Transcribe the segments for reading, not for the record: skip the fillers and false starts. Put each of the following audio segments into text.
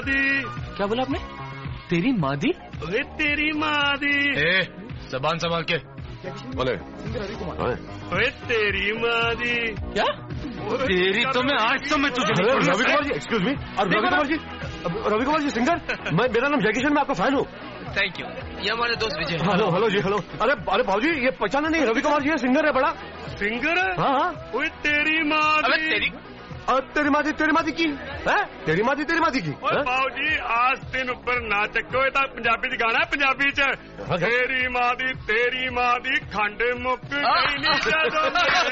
दी। क्या बोला आपने? तेरी माँ दी? ओए तेरी माँ दी। जबान संभाल के बोले। ओए तेरी माँ दी। क्या? तेरी तो मैं आज तो मैं तुझे Ravi Kumar ji, excuse me. Ravi Kumar ji singer, मेरा नाम जय किशन, मैं आपका फैन हूँ। Thank you. ये हमारे दोस्त विजय। हेलो जी, हेलो। अरे भाजी, ये पहचाना नहीं? रवि कुमार जी है, सिंगर है बड़ा। सिंगर? हाँ। ओए तेरी माँ दी। तेरी माँ दी की है? तेरी माँ दी की। भाजी आज दिन ऊपर ना चको, पंजाबी च गाना है, पंजाबी च। तेरी माँ दी खंड मुक गई नी जदों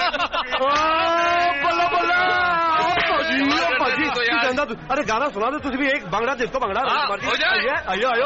भाजी अरे गाना सुना दो तुझे भी, एक भंगड़ा देखो, भंगड़ा। आयो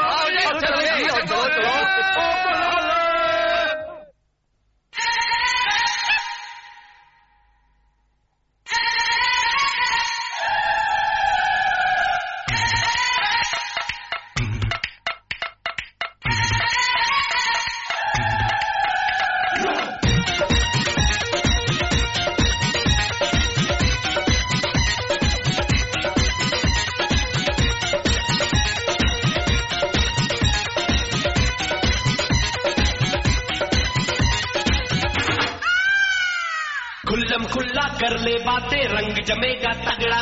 खुल्ला कर ले बातें, रंग जमेगा तगड़ा।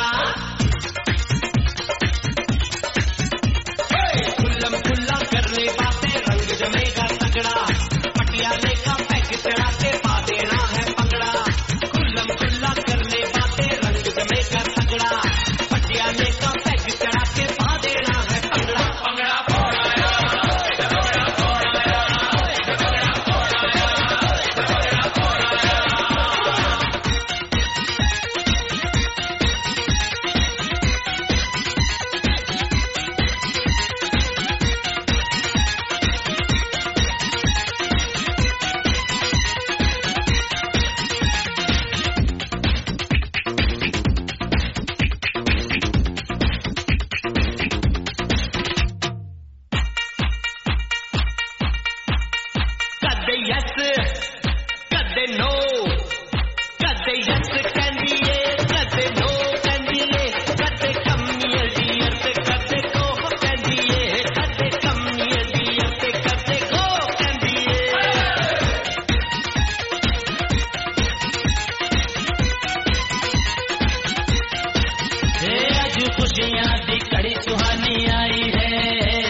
खुल्लम खुल्ला कर ले बातें, रंग जमेगा तगड़ा। पटियाले का पैक चढ़ा के पा देना है पगड़ा। खुल्लम खुल्ला कर ले बातें, रंग जमेगा तगड़ा। पटियाले का पैक चढ़ा के पा देना है पगड़ा। पगड़ा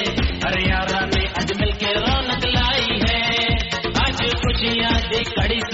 कड़ी